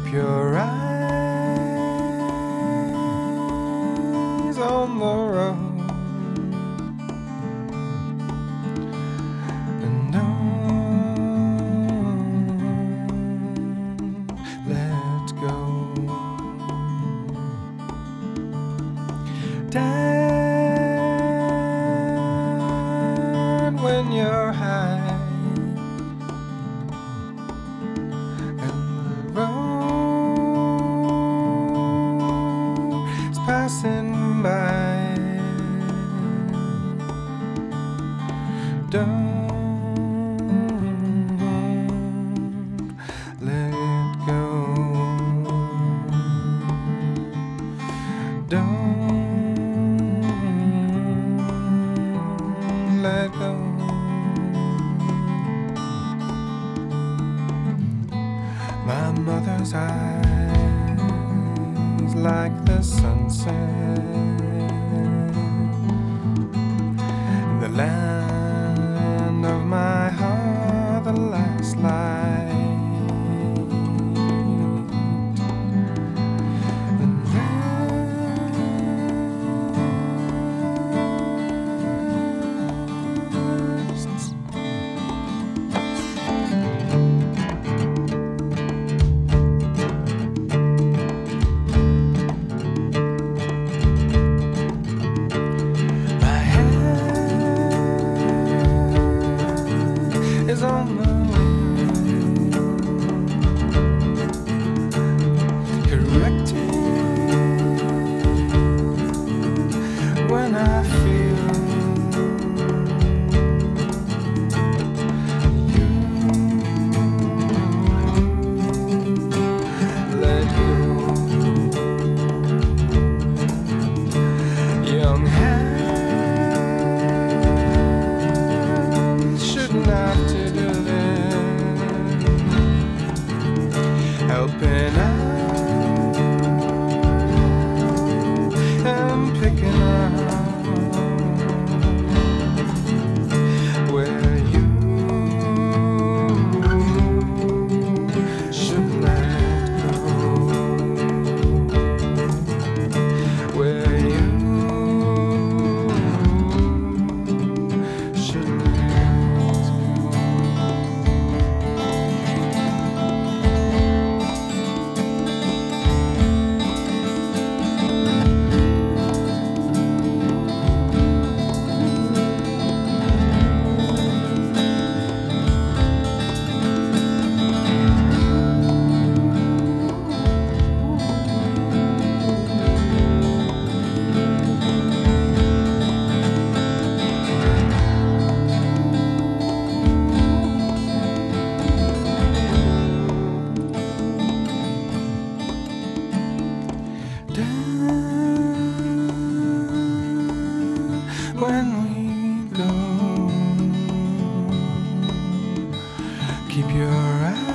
Keep your eyes on the road and don't let go. Dad, when you're high and the road is passing by, don't let go. Don't let go. My mother's eyes like the sunset in the land of my heart, the last light. Is on the way, correcting when I feel you let go. Young hands shouldn't have to do this, helping out and picking up where you should let go, where you should let when we go. Keep your eyes